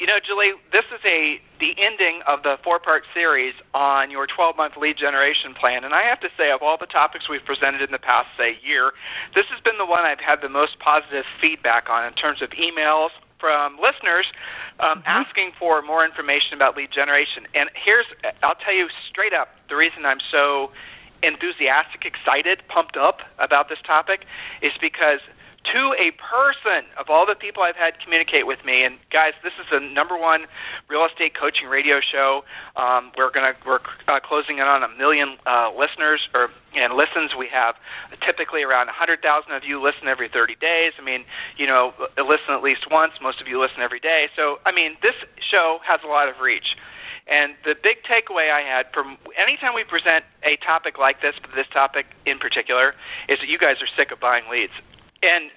Julie, this is the ending of the 4-part series on your 12-month lead generation plan, and I have to say, of all the topics we've presented in the past, say, year, this has been the one I've had the most positive feedback on in terms of emails from listeners asking for more information about lead generation. And I'll tell you straight up, the reason I'm so enthusiastic, excited, pumped up about this topic is because to a person, of all the people I've had communicate with me, and guys, this is the #1 real estate coaching radio show. We're closing in on 1 million listeners and listens. We have typically around 100,000 of you listen every 30 days. I mean, listen at least once. Most of you listen every day. So, I mean, this show has a lot of reach. And the big takeaway I had from anytime we present a topic like this, but this topic in particular, is that you guys are sick of buying leads. And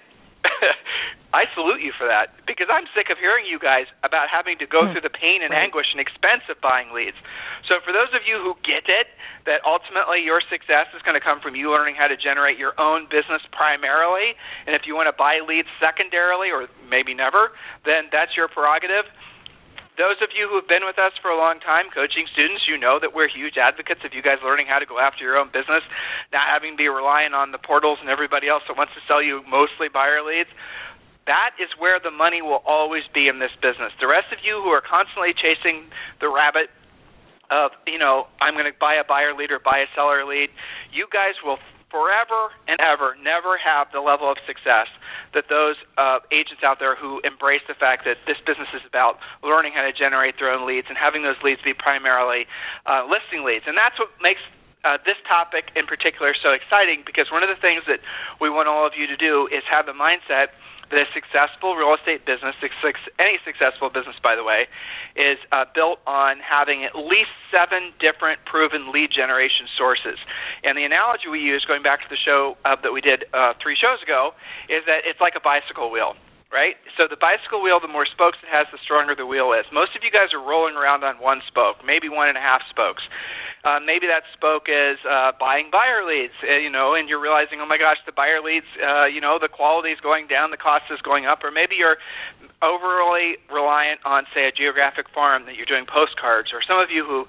I salute you for that, because I'm sick of hearing you guys about having to go through the pain and anguish and expense of buying leads. So for those of you who get it, that ultimately your success is going to come from you learning how to generate your own business primarily, and if you want to buy leads secondarily or maybe never, then that's your prerogative. Those of you who have been with us for a long time, coaching students, you know that we're huge advocates of you guys learning how to go after your own business, not having to be reliant on the portals and everybody else that wants to sell you mostly buyer leads. That is where the money will always be in this business. The rest of you who are constantly chasing the rabbit of, I'm going to buy a buyer lead or buy a seller lead, you guys will forever and ever never have the level of success that those agents out there who embrace the fact that this business is about learning how to generate their own leads and having those leads be primarily listing leads. And that's what makes this topic in particular so exciting, because one of the things that we want all of you to do is have the mindset that a successful real estate business, any successful business, by the way, is built on having at least 7 different proven lead generation sources. And the analogy we use, going back to the show that we did 3 shows ago, is that it's like a bicycle wheel, right? So the bicycle wheel, the more spokes it has, the stronger the wheel is. Most of you guys are rolling around on 1 spoke, maybe 1.5 spokes. Maybe that spoke is buying buyer leads, and you're realizing, oh my gosh, the buyer leads, the quality is going down, the cost is going up, or maybe you're overly reliant on, say, a geographic farm that you're doing postcards, or some of you who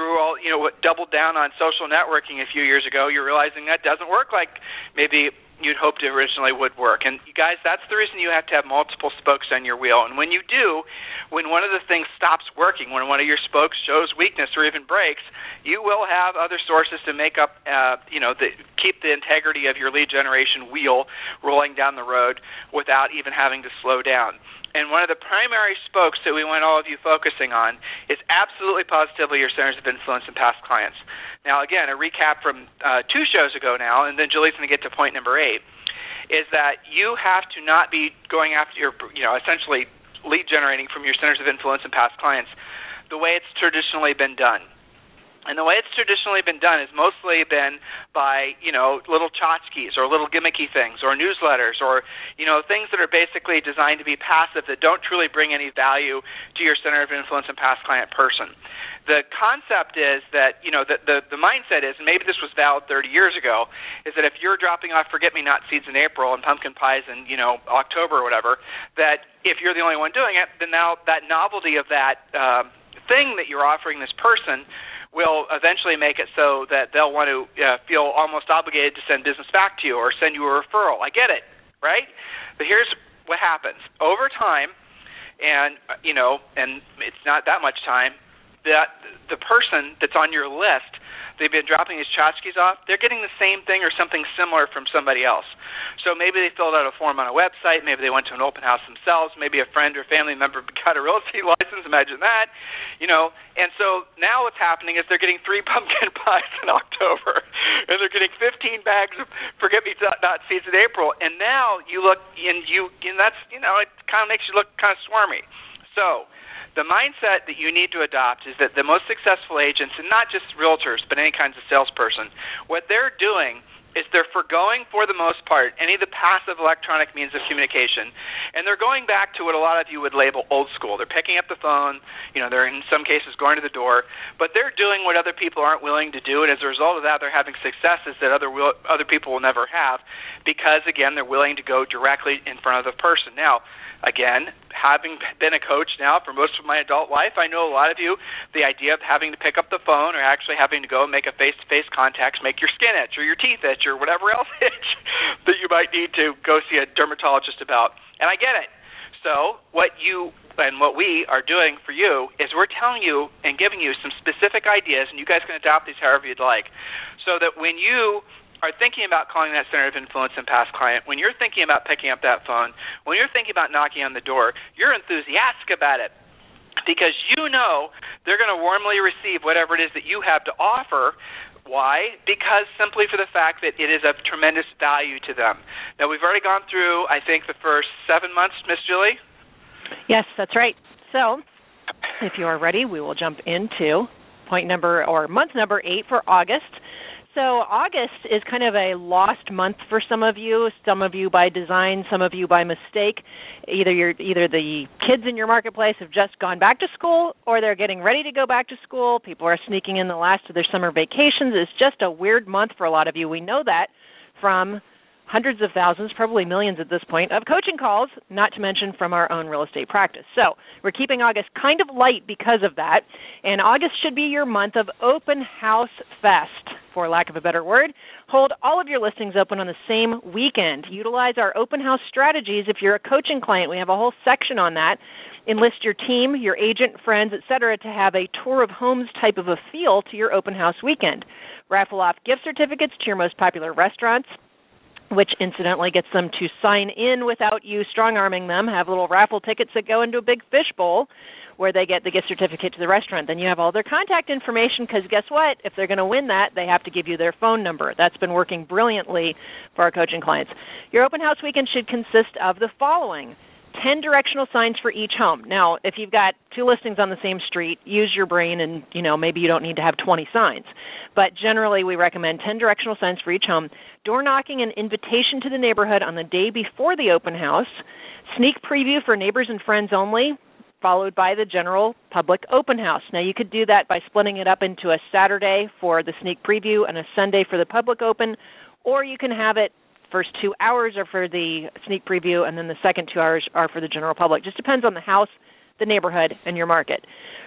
doubled down on social networking a few years ago, you're realizing that doesn't work like maybe you'd hoped it originally would work. And you guys, that's the reason you have to have multiple spokes on your wheel. And when you do, when one of the things stops working, when one of your spokes shows weakness or even breaks, you will have other sources to make up, keep the integrity of your lead generation wheel rolling down the road without even having to slow down. And one of the primary spokes that we want all of you focusing on is absolutely positively your centers of influence and past clients. Now, again, a recap from 2 shows ago now, and then Julie's going to get to point number 8, is that you have to not be going after your, essentially lead generating from your centers of influence and past clients the way it's traditionally been done. And the way it's traditionally been done is mostly been by, little tchotchkes or little gimmicky things or newsletters or, things that are basically designed to be passive that don't truly bring any value to your center of influence and past client person. The concept is that, the mindset is, and maybe this was valid 30 years ago, is that if you're dropping off forget-me-not seeds in April and pumpkin pies in, October or whatever, that if you're the only one doing it, then now that novelty of that thing that you're offering this person will eventually make it so that they'll want to feel almost obligated to send business back to you or send you a referral. I get it, right? But here's what happens. Over time, and it's not that much time, that the person that's on your list, they've been dropping these tchotchkes off, they're getting the same thing or something similar from somebody else. So maybe they filled out a form on a website, maybe they went to an open house themselves, maybe a friend or family member got a real estate license, imagine that, And so now what's happening is they're getting 3 pumpkin pies in October, and they're getting 15 bags of forget-me-not seeds in April, and now you look, and that's, it kind of makes you look kind of swarmy. So the mindset that you need to adopt is that the most successful agents, and not just realtors, but any kinds of salesperson, what they're doing is they're forgoing, for the most part, any of the passive electronic means of communication, and they're going back to what a lot of you would label old school. They're picking up the phone, they're in some cases going to the door, but they're doing what other people aren't willing to do, and as a result of that, they're having successes that other people will never have because, again, they're willing to go directly in front of the person. Now, again, having been a coach now for most of my adult life, I know a lot of you, the idea of having to pick up the phone or actually having to go and make a face-to-face contact make your skin itch or your teeth itch or whatever else itch that you might need to go see a dermatologist about. And I get it. So what we are doing for you is we're telling you and giving you some specific ideas, and you guys can adopt these however you'd like, so that when you are thinking about calling that center of influence and past client, when you're thinking about picking up that phone, when you're thinking about knocking on the door, you're enthusiastic about it because you know they're going to warmly receive whatever it is that you have to offer. Why? Because simply for the fact that it is of tremendous value to them. Now, we've already gone through, I think, the first 7 months, Miss Julie? Yes, that's right. So if you are ready, we will jump into month number 8 for August. So August is kind of a lost month for some of you by design, some of you by mistake. Either the kids in your marketplace have just gone back to school or they're getting ready to go back to school. People are sneaking in the last of their summer vacations. It's just a weird month for a lot of you. We know that from hundreds of thousands, probably millions at this point, of coaching calls, not to mention from our own real estate practice. So we're keeping August kind of light because of that, and August should be your month of Open House Fest, for lack of a better word. Hold all of your listings open on the same weekend. Utilize our open house strategies. If you're a coaching client, we have a whole section on that. Enlist your team, your agent, friends, etc., to have a tour of homes type of a feel to your open house weekend. Raffle off gift certificates to your most popular restaurants, which incidentally gets them to sign in without you strong-arming them, have little raffle tickets that go into a big fishbowl where they get the gift certificate to the restaurant. Then you have all their contact information because guess what? If they're going to win that, they have to give you their phone number. That's been working brilliantly for our coaching clients. Your open house weekend should consist of the following: 10 directional signs for each home. Now, if you've got 2 listings on the same street, use your brain and, maybe you don't need to have 20 signs. But generally, we recommend 10 directional signs for each home. Door knocking and invitation to the neighborhood on the day before the open house. Sneak preview for neighbors and friends only, followed by the general public open house. Now, you could do that by splitting it up into a Saturday for the sneak preview and a Sunday for the public open, or you can have it first 2 hours are for the sneak preview, and then the second 2 hours are for the general public. Just depends on the house, the neighborhood, and your market.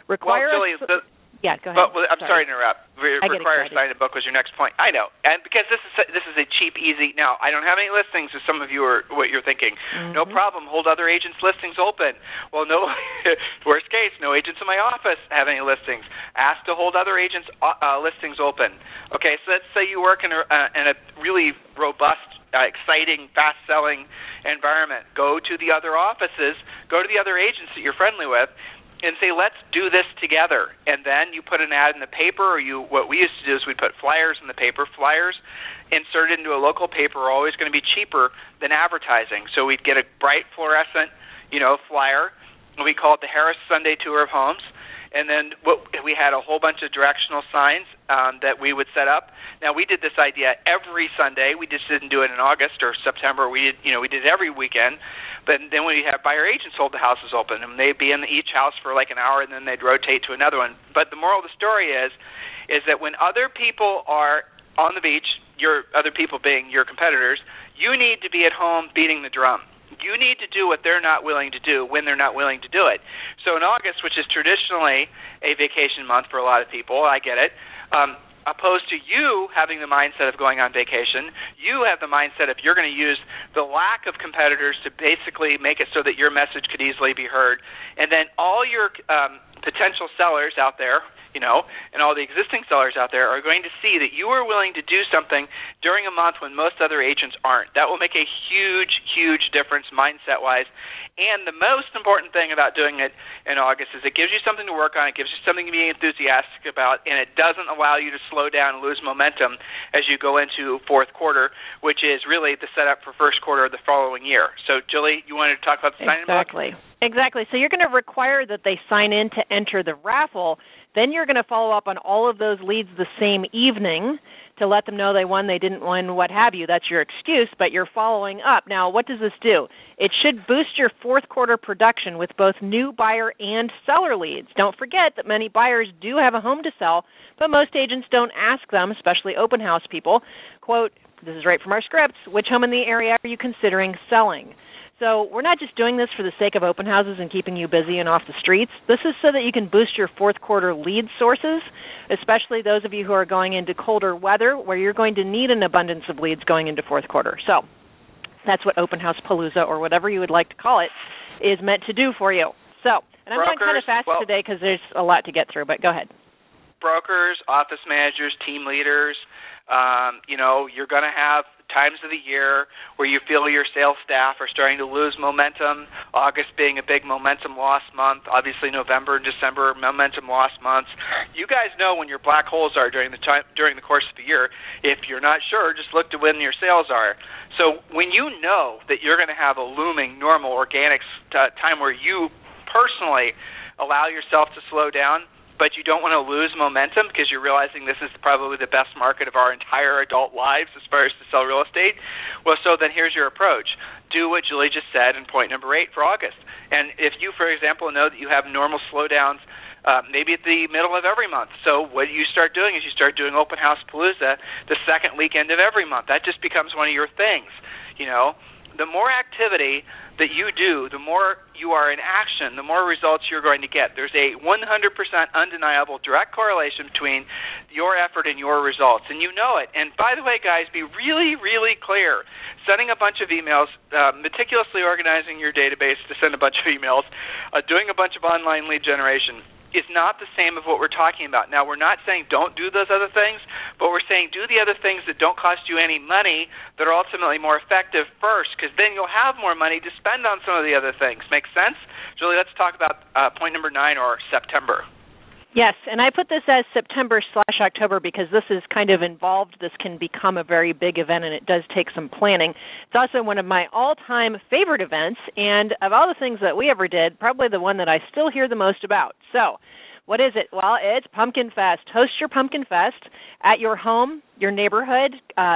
Yeah, go ahead. I'm sorry to interrupt. Require signing a book was your next point. I know, and because this is a cheap, easy. Now, I don't have any listings, as some of you are what you're thinking. Mm-hmm. No problem. Hold other agents' listings open. Well, no. Worst case, no agents in my office have any listings. Ask to hold other agents' listings open. Okay, so let's say you work in a really robust, exciting, fast-selling environment. Go to the other offices. Go to the other agents that you're friendly with, and say, let's do this together. And then you put an ad in the paper, or what we used to do is we put flyers in the paper. Flyers inserted into a local paper are always going to be cheaper than advertising. So we'd get a bright fluorescent, flyer. We call it the Harris Sunday Tour of Homes. And then we had a whole bunch of directional signs that we would set up. Now, we did this idea every Sunday. We just didn't do it in August or September. We did it every weekend. But then we had buyer agents hold the houses open, and they'd be in each house for like an hour, and then they'd rotate to another one. But the moral of the story is that when other people are on the beach, your other people being your competitors, you need to be at home beating the drum. You need to do what they're not willing to do when they're not willing to do it. So in August, which is traditionally a vacation month for a lot of people, I get it, opposed to you having the mindset of going on vacation, you have the mindset of you're going to use the lack of competitors to basically make it so that your message could easily be heard. And then all your potential sellers out there, and all the existing sellers out there are going to see that you are willing to do something during a month when most other agents aren't. That will make a huge, huge difference mindset-wise. And the most important thing about doing it in August is it gives you something to work on, it gives you something to be enthusiastic about, and it doesn't allow you to slow down and lose momentum as you go into fourth quarter, which is really the setup for first quarter of the following year. So, Julie, you wanted to talk about the sign-in book? Exactly. Exactly. So you're going to require that they sign in to enter the raffle. Then you're going to follow up on all of those leads the same evening to let them know they won, they didn't win, what have you. That's your excuse, but you're following up. Now, what does this do? It should boost your fourth quarter production with both new buyer and seller leads. Don't forget that many buyers do have a home to sell, but most agents don't ask them, especially open house people, quote, this is right from our scripts, which home in the area are you considering selling? So we're not just doing this for the sake of open houses and keeping you busy and off the streets. This is so that you can boost your fourth quarter lead sources, especially those of you who are going into colder weather where you're going to need an abundance of leads going into fourth quarter. So that's what Open House Palooza, or whatever you would like to call it, is meant to do for you. So, and I'm going kind of fast today because there's a lot to get through, but go ahead. Brokers, office managers, team leaders, you're going to have times of the year where you feel your sales staff are starting to lose momentum, August being a big momentum loss month, obviously November and December momentum loss months. You guys know when your black holes are during the course of the year. If you're not sure, just look to when your sales are. So when you know that you're going to have a looming normal organic time where you personally allow yourself to slow down, but you don't want to lose momentum because you're realizing this is probably the best market of our entire adult lives as far as to sell real estate, well, so then here's your approach. Do what Julie just said in point number 8 for August. And if you, for example, know that you have normal slowdowns maybe at the middle of every month, so what you start doing is you start doing Open House Palooza the second weekend of every month. That just becomes one of your things, The more activity that you do, the more you are in action, the more results you're going to get. There's a 100% undeniable direct correlation between your effort and your results, and you know it. And by the way, guys, be really, really clear. Sending a bunch of emails, meticulously organizing your database to send a bunch of emails, doing a bunch of online lead generation is not the same of what we're talking about. Now, we're not saying don't do those other things, but we're saying do the other things that don't cost you any money that are ultimately more effective first, because then you'll have more money to spend on some of the other things. Make sense? Julie, let's talk about point number 9, or September. Yes, and I put this as September/October because this is kind of involved. This can become a very big event, and it does take some planning. It's also one of my all-time favorite events, and of all the things that we ever did, probably the one that I still hear the most about. So what is it? Well, it's Pumpkin Fest. Host your Pumpkin Fest at your home, your neighborhood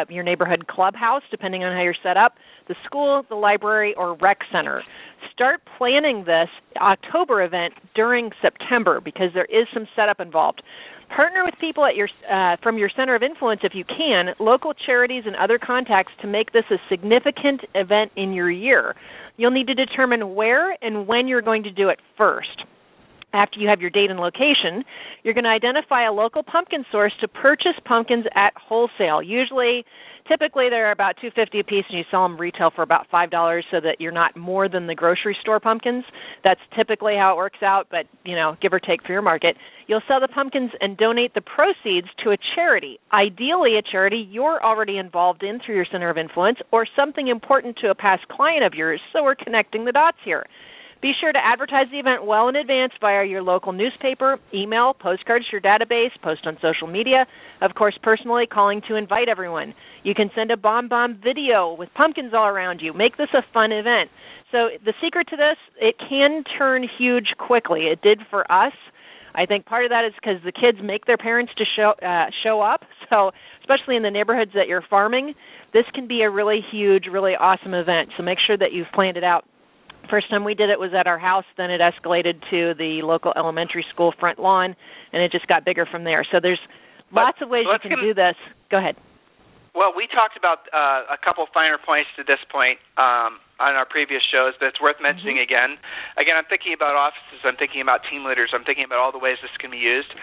clubhouse, depending on how you're set up, the school, the library, or rec center. Start planning this October event during September because there is some setup involved. Partner with people at from your center of influence if you can, local charities and other contacts to make this a significant event in your year. You'll need to determine where and when you're going to do it first. After you have your date and location, you're going to identify a local pumpkin source to purchase pumpkins at wholesale. Typically, they're about $2.50 a piece, and you sell them retail for about $5 so that you're not more than the grocery store pumpkins. That's typically how it works out, but, give or take for your market. You'll sell the pumpkins and donate the proceeds to a charity, ideally a charity you're already involved in through your center of influence or something important to a past client of yours, so we're connecting the dots here. Be sure to advertise the event well in advance via your local newspaper, email, postcards to your database, post on social media, of course, personally calling to invite everyone. You can send a bomb video with pumpkins all around you. Make this a fun event. So the secret to this, it can turn huge quickly. It did for us. I think part of that is because the kids make their parents to show up. So especially in the neighborhoods that you're farming, this can be a really huge, really awesome event. So make sure that you've planned it out. First time we did it was at our house, then it escalated to the local elementary school front lawn, and it just got bigger from there. So there's lots of ways you can do this. Go ahead. Well, we talked about a couple finer points to this point on our previous shows, but it's worth mentioning again. Again, I'm thinking about offices. I'm thinking about team leaders. I'm thinking about all the ways this can be used.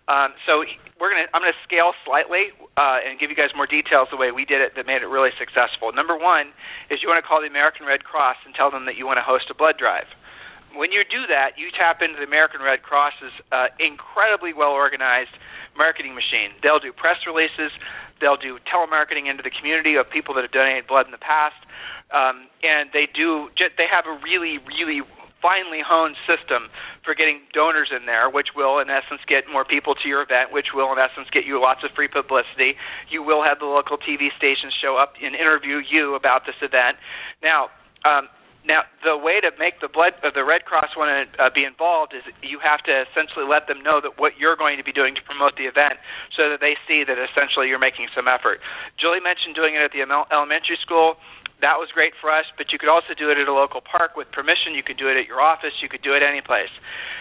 So I'm going to scale slightly and give you guys more details the way we did it that made it really successful. Number 1 is you want to call the American Red Cross and tell them that you want to host a blood drive. When you do that, you tap into the American Red Cross's incredibly well-organized marketing machine. They'll do press releases. They'll do telemarketing into the community of people that have donated blood in the past. And they have a really, really finely honed system for getting donors in there, which will, in essence, get more people to your event, which will, in essence, get you lots of free publicity. You will have the local TV stations show up and interview you about this event. Now, Now, the way to make the Red Cross want to be involved is you have to essentially let them know that what you're going to be doing to promote the event, so that they see that essentially you're making some effort. Julie mentioned doing it at the elementary school. That was great for us, but you could also do it at a local park with permission. You could do it at your office. You could do it any place.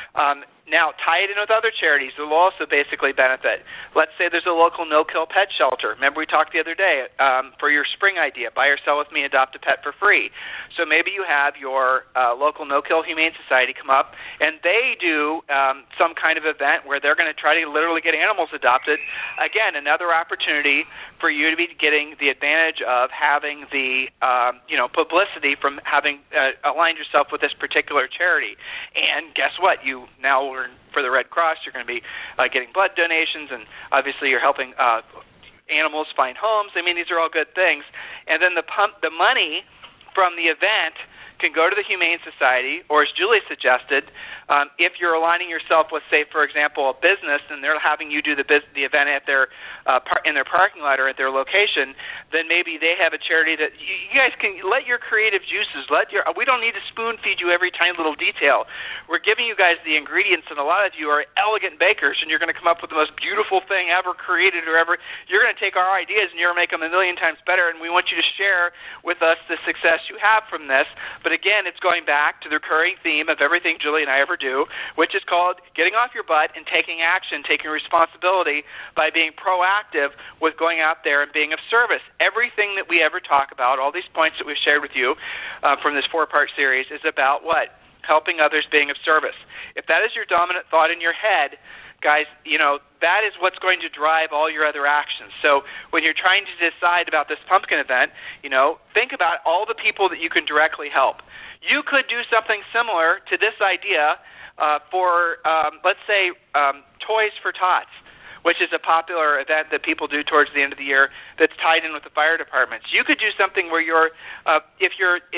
Now, tie it in with other charities that will also basically benefit. Let's say there's a local no-kill pet shelter. Remember we talked the other day for your spring idea, buy or sell with me, adopt a pet for free. So maybe you have your local no-kill humane society come up, and they do some kind of event where they're going to try to literally get animals adopted. Again, another opportunity for you to be getting the advantage of having the publicity from having aligned yourself with this particular charity. And guess what? You now learn for the Red Cross, you're going to be getting blood donations, and obviously you're helping animals find homes. I mean, these are all good things. And then the money from the event can go to the Humane Society, or as Julie suggested, if you're aligning yourself with, say, for example, a business, and they're having you do the event at their in their parking lot or at their location, then maybe they have a charity that you guys can let your creative juices. We don't need to spoon feed you every tiny little detail. We're giving you guys the ingredients, and a lot of you are elegant bakers, and you're going to come up with the most beautiful thing ever created or ever. You're going to take our ideas and you're going to make them a million times better, and we want you to share with us the success you have from this. But again, it's going back to the recurring theme of everything Julie and I ever do, which is called getting off your butt and taking action, taking responsibility by being proactive with going out there and being of service. Everything that we ever talk about, all these points that we've shared with you from this 4-part series, is about what? Helping others, being of service. If that is your dominant thought in your head, guys, that is what's going to drive all your other actions. So when you're trying to decide about this pumpkin event, think about all the people that you can directly help. You could do something similar to this idea for, let's say, Toys for Tots, which is a popular event that people do towards the end of the year that's tied in with the fire departments. You could do something where if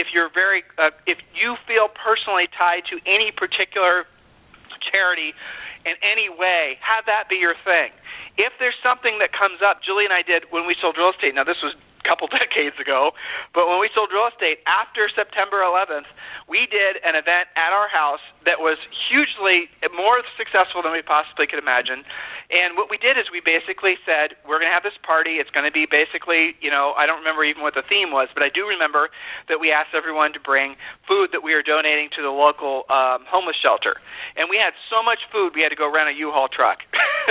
you feel personally tied to any particular charity in any way, have that be your thing. If there's something that comes up, Julie and I did when we sold real estate. Now, this was a couple decades ago, but when we sold real estate after September 11th, we did an event at our house that was hugely more successful than we possibly could imagine. And what we did is we basically said, we're going to have this party. It's going to be basically, I don't remember even what the theme was, but I do remember that we asked everyone to bring food that we are donating to the local homeless shelter. And we had so much food, we had to go rent a U-Haul truck.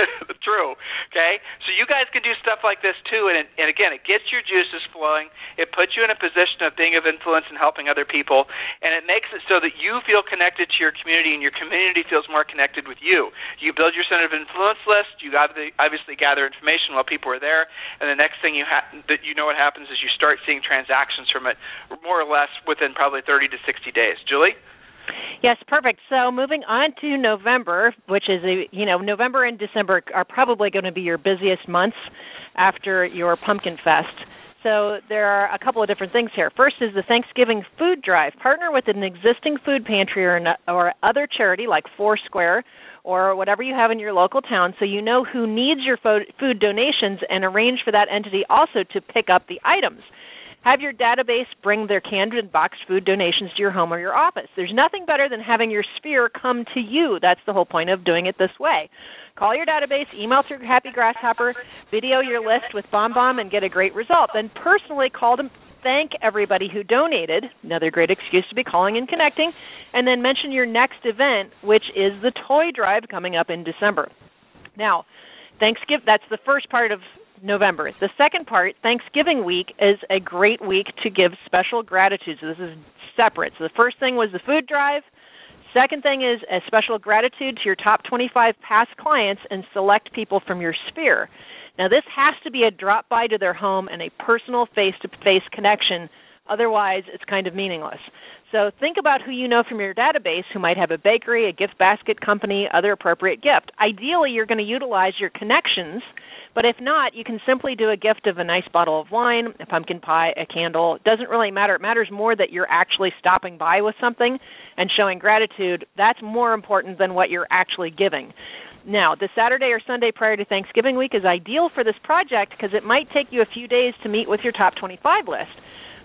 True, okay? So you guys can do stuff like this too, and again, it gets your juices flowing. It puts you in a position of being of influence and helping other people, and it makes it so that you feel connected to your community, and your community feels more connected with you. You build your center of influence list. You obviously gather information while people are there, and the next thing what happens is you start seeing transactions from it more or less within probably 30 to 60 days. Julie? Yes, perfect. So moving on to November, which is November and December are probably going to be your busiest months after your Pumpkin Fest. So there are a couple of different things here. First is the Thanksgiving food drive. Partner with an existing food pantry or other charity like Foursquare or whatever you have in your local town, so you know who needs your food donations, and arrange for that entity also to pick up the items. Have your database bring their canned and boxed food donations to your home or your office. There's nothing better than having your sphere come to you. That's the whole point of doing it this way. Call your database, email through Happy Grasshopper, video your list with BombBomb, and get a great result. Then personally call them, thank everybody who donated, another great excuse to be calling and connecting, and then mention your next event, which is the toy drive coming up in December. Now, Thanksgiving, that's the first part of November. The second part, Thanksgiving week, is a great week to give special gratitude. So this is separate. So the first thing was the food drive. Second thing is a special gratitude to your top 25 past clients and select people from your sphere. Now, this has to be a drop by to their home and a personal face-to-face connection. Otherwise, it's kind of meaningless. So think about who you know from your database who might have a bakery, a gift basket company, other appropriate gift. Ideally, you're going to utilize your connections, but if not, you can simply do a gift of a nice bottle of wine, a pumpkin pie, a candle. It doesn't really matter. It matters more that you're actually stopping by with something and showing gratitude. That's more important than what you're actually giving. Now, the Saturday or Sunday prior to Thanksgiving week is ideal for this project because it might take you a few days to meet with your top 25 list.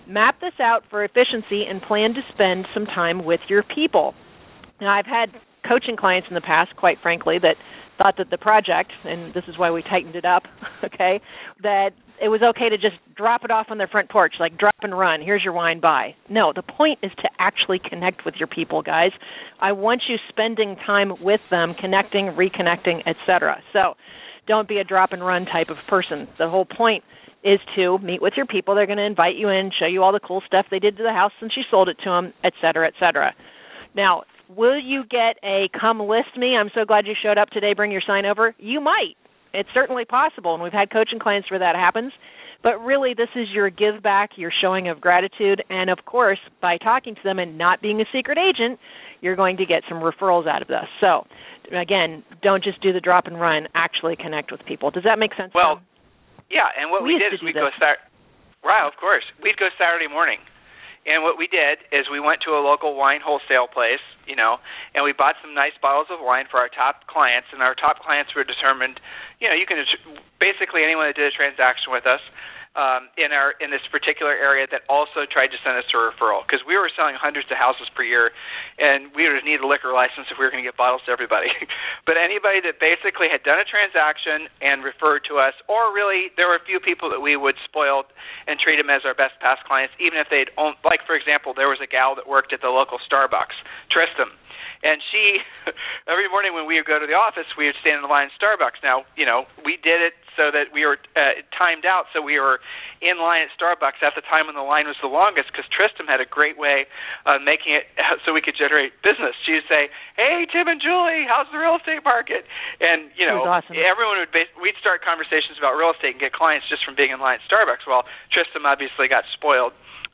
map this out for efficiency and plan to spend some time with your people. Now, I've had coaching clients in the past, quite frankly, that thought that the project, and this is why we tightened it up, okay, that it was okay to just drop it off on their front porch, like drop and run. Here's your wine, bye. No, the point is to actually connect with your people, guys. I want you spending time with them, connecting, reconnecting, etc. So don't be a drop and run type of person. The whole point is to meet with your people. They're going to invite you in, show you all the cool stuff they did to the house since you sold it to them, etc., etc. Now, will you get a come list me? I'm so glad you showed up today. Bring your sign over. You might. It's certainly possible, and we've had coaching clients where that happens. But really, this is your give back, your showing of gratitude, and of course, by talking to them and not being a secret agent, you're going to get some referrals out of this. So, again, don't just do the drop and run. Actually connect with people. Does that make sense? Well, yeah, and what we did is we'd go of course. We'd go Saturday morning. And what we did is we went to a local wine wholesale place, and we bought some nice bottles of wine for our top clients. And our top clients were determined, you can basically anyone that did a transaction with us in this particular area that also tried to send us a referral, because we were selling hundreds of houses per year, and we would need a liquor license if we were going to get bottles to everybody. But anybody that basically had done a transaction and referred to us, or really there were a few people that we would spoil and treat them as our best past clients, even if they'd owned, like for example, there was a gal that worked at the local Starbucks, Tristan. And she, every morning when we would go to the office, we would stand in the line at Starbucks. Now, we did it so that we were timed out, so we were in line at Starbucks at the time when the line was the longest, because Tristan had a great way of making it so we could generate business. She would say, "Hey, Tim and Julie, how's the real estate market?" And, awesome. everyone we'd start conversations about real estate and get clients just from being in line at Starbucks. Well, Tristan obviously got spoiled.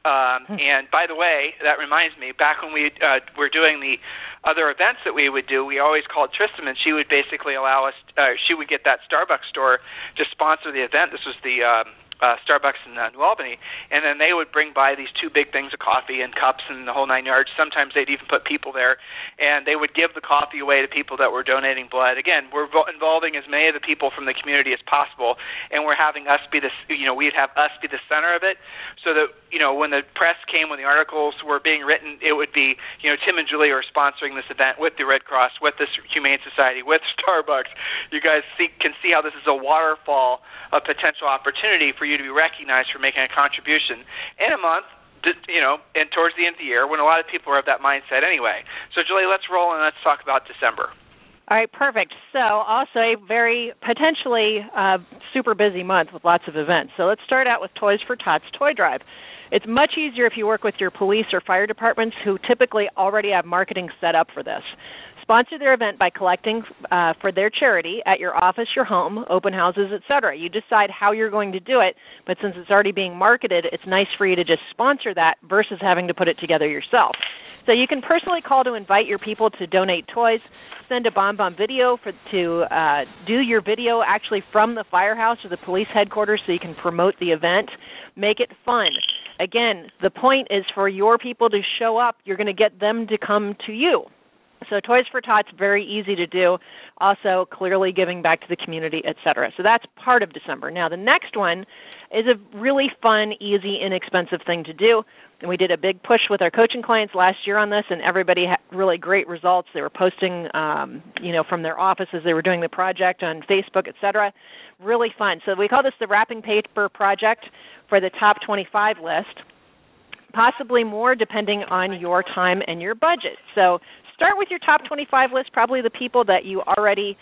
And by the way, that reminds me, back when we were doing the other events that we would do, we always called Tristan, and she would basically allow us, she would get that Starbucks store to sponsor the event. This was the Starbucks in New Albany, and then they would bring by these two big things of coffee and cups and the whole nine yards. Sometimes they'd even put people there, and they would give the coffee away to people that were donating blood. Again, we're involving as many of the people from the community as possible, and we're having us be we'd have us be the center of it, so that, when the press came, when the articles were being written, it would be, Tim and Julie are sponsoring this event with the Red Cross, with the Humane Society, with Starbucks. You guys can see how this is a waterfall of potential opportunity for you to be recognized for making a contribution in a month, and towards the end of the year when a lot of people are of that mindset anyway. So, Julie, let's roll and let's talk about December. All right, perfect. So also a very potentially super busy month with lots of events. So let's start out with Toys for Tots Toy Drive. It's much easier if you work with your police or fire departments who typically already have marketing set up for this. Sponsor their event by collecting for their charity at your office, your home, open houses, etc. You decide how you're going to do it, but since it's already being marketed, it's nice for you to just sponsor that versus having to put it together yourself. So you can personally call to invite your people to donate toys, send a BombBomb video to do your video actually from the firehouse or the police headquarters so you can promote the event. Make it fun. Again, the point is for your people to show up. You're going to get them to come to you. So Toys for Tots, very easy to do. Also, clearly giving back to the community, etc. So that's part of December. Now, the next one is a really fun, easy, inexpensive thing to do. And we did a big push with our coaching clients last year on this, and everybody had really great results. They were posting, from their offices. They were doing the project on Facebook, etc. Really fun. So we call this the Wrapping Paper Project for the Top 25 list, possibly more depending on your time and your budget. So start with your top 25 list, probably the people that you already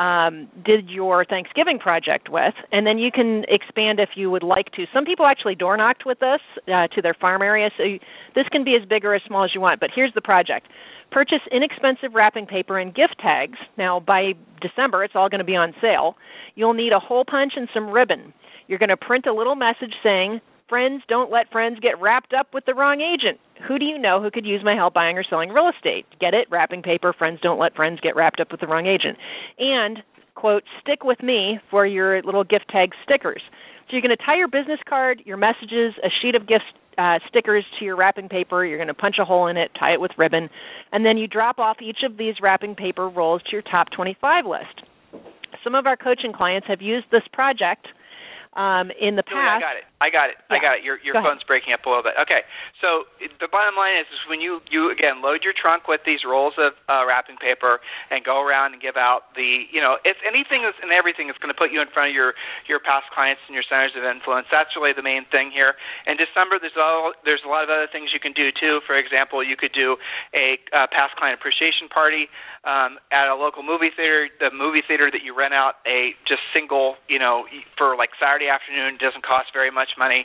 did your Thanksgiving project with, and then you can expand if you would like to. Some people actually door knocked with this to their farm area, so this can be as big or as small as you want, but here's the project. Purchase inexpensive wrapping paper and gift tags. Now, by December, it's all going to be on sale. You'll need a hole punch and some ribbon. You're going to print a little message saying, "Friends, don't let friends get wrapped up with the wrong agent. Who do you know who could use my help buying or selling real estate?" Get it? Wrapping paper, friends don't let friends get wrapped up with the wrong agent. And, quote, "stick with me" for your little gift tag stickers. So you're going to tie your business card, your messages, a sheet of gift stickers to your wrapping paper. You're going to punch a hole in it, tie it with ribbon, and then you drop off each of these wrapping paper rolls to your top 25 list. Some of our coaching clients have used this project In the past, I got it. Your phone's breaking up a little bit. Okay, so the bottom line is when you again load your trunk with these rolls of wrapping paper and go around and give out if anything is and everything is going to put you in front of your past clients and your centers of influence. That's really the main thing here. In December, there's a lot of other things you can do too. For example, you could do a past client appreciation party at a local movie theater. The movie theater that you rent out a just single, for like Saturday afternoon, doesn't cost very much money.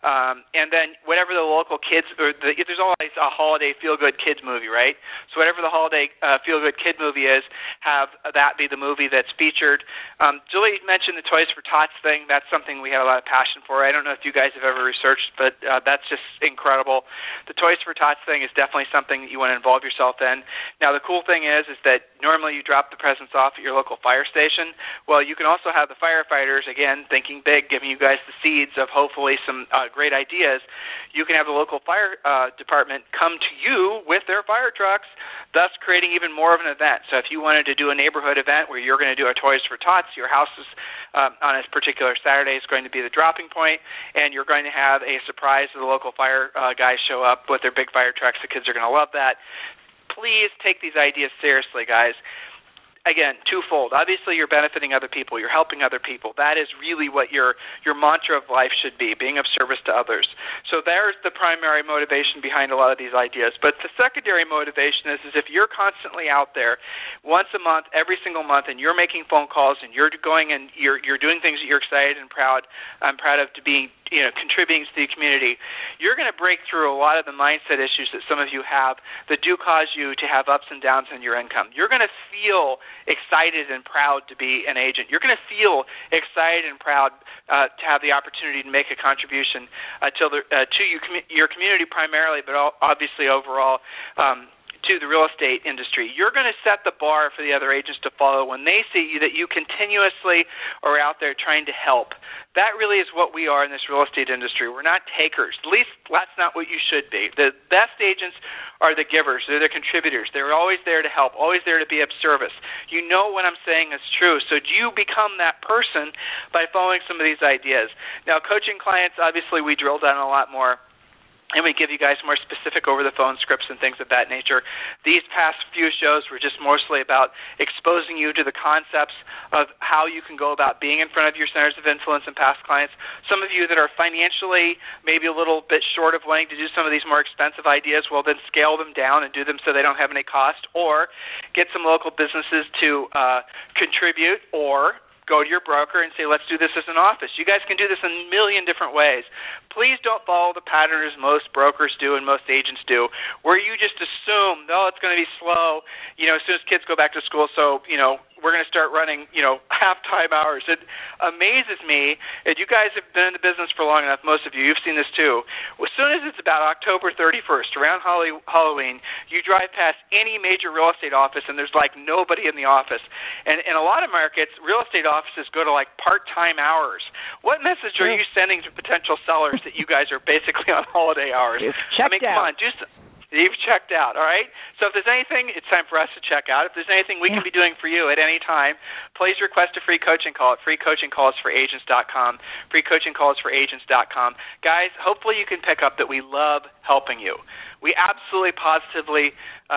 And then whatever the local kids, there's always a holiday feel-good kids movie, right? So whatever the holiday feel-good kid movie is, have that be the movie that's featured. Julie mentioned the Toys for Tots thing. That's something we have a lot of passion for. I don't know if you guys have ever researched, but that's just incredible. The Toys for Tots thing is definitely something that you want to involve yourself in. Now, the cool thing is that normally you drop the presents off at your local fire station. Well, you can also have the firefighters, again, thinking big, giving you guys the seeds of hopefully some great ideas. You can have the local fire department come to you with their fire trucks, thus creating even more of an event. So if you wanted to do a neighborhood event where you're going to do a Toys for Tots, your house is on a particular Saturday is going to be the dropping point, and you're going to have a surprise of the local fire guys show up with their big fire trucks. The kids are going to love that. Please take these ideas seriously, guys. Again, twofold. Obviously, you're benefiting other people. You're helping other people. That is really what your mantra of life should be, being of service to others. So there's the primary motivation behind a lot of these ideas. But the secondary motivation is if you're constantly out there once a month, every single month, and you're making phone calls and you're going and you're doing things that you're excited and proud of to being contributing to the community, you're going to break through a lot of the mindset issues that some of you have that do cause you to have ups and downs in your income. You're going to feel excited and proud to be an agent. You're going to feel excited and proud to have the opportunity to make a contribution to your community primarily, but obviously overall to the real estate industry. You're going to set the bar for the other agents to follow when they see that you continuously are out there trying to help. That really is what we are in this real estate industry. We're not takers. At least that's not what you should be. The best agents are the givers. They're the contributors. They're always there to help, always there to be of service. You know what I'm saying is true. So do you become that person by following some of these ideas? Now, coaching clients, obviously we drill down a lot more, and we give you guys more specific over-the-phone scripts and things of that nature. These past few shows were just mostly about exposing you to the concepts of how you can go about being in front of your centers of influence and past clients. Some of you that are financially maybe a little bit short of wanting to do some of these more expensive ideas, well, then scale them down and do them so they don't have any cost, or get some local businesses to contribute, or go to your broker and say, let's do this as an office. You guys can do this in a million different ways. Please don't follow the pattern as most brokers do and most agents do, where you just assume, it's going to be slow, as soon as kids go back to school, so, we're going to start running, half-time hours. It amazes me, and you guys have been in the business for long enough, most of you, you've seen this too. As soon as it's about October 31st, around Halloween, you drive past any major real estate office, and there's like nobody in the office. And in a lot of markets, real estate offices go to like part-time hours. What message are you sending to potential sellers that you guys are basically on holiday hours? Come on, do some. You've checked out, all right? So if there's anything, it's time for us to check out. If there's anything we can be doing for you at any time, please request a free coaching call at freecoachingcallsforagents.com, freecoachingcallsforagents.com. Guys, hopefully you can pick up that we love helping you. We absolutely, positively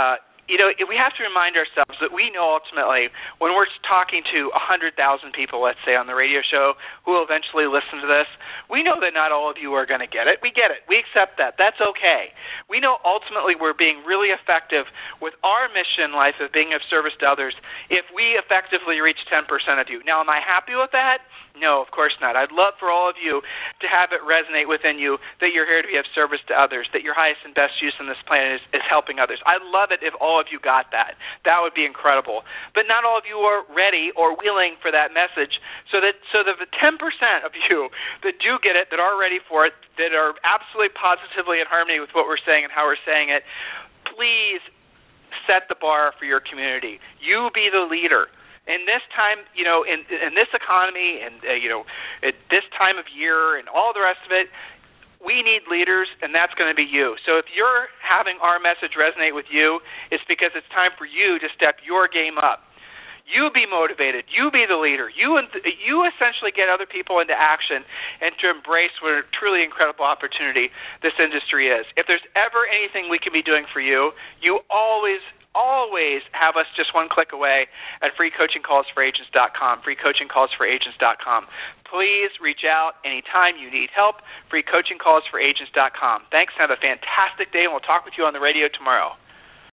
we have to remind ourselves that we know ultimately when we're talking to 100,000 people, let's say, on the radio show who will eventually listen to this, we know that not all of you are going to get it. We get it. We accept that. That's okay. We know ultimately we're being really effective with our mission in life of being of service to others if we effectively reach 10% of you. Now, am I happy with that? No, of course not. I'd love for all of you to have it resonate within you that you're here to be of service to others, that your highest and best use on this planet is helping others. I'd love it if all of you got that. That would be incredible. But not all of you are ready or willing for that message. So that the 10% of you that do get it, that are ready for it, that are absolutely positively in harmony with what we're saying and how we're saying it, please set the bar for your community. You be the leader. In this time, in this economy, and at this time of year, and all the rest of it, we need leaders, and that's going to be you. So if you're having our message resonate with you, it's because it's time for you to step your game up. You be motivated. You be the leader. You essentially get other people into action and to embrace what a truly incredible opportunity this industry is. If there's ever anything we can be doing for you, you always have us just one click away at freecoachingcallsforagents.com, freecoachingcallsforagents.com. Please reach out anytime you need help, freecoachingcallsforagents.com. Thanks, and have a fantastic day, and we'll talk with you on the radio tomorrow.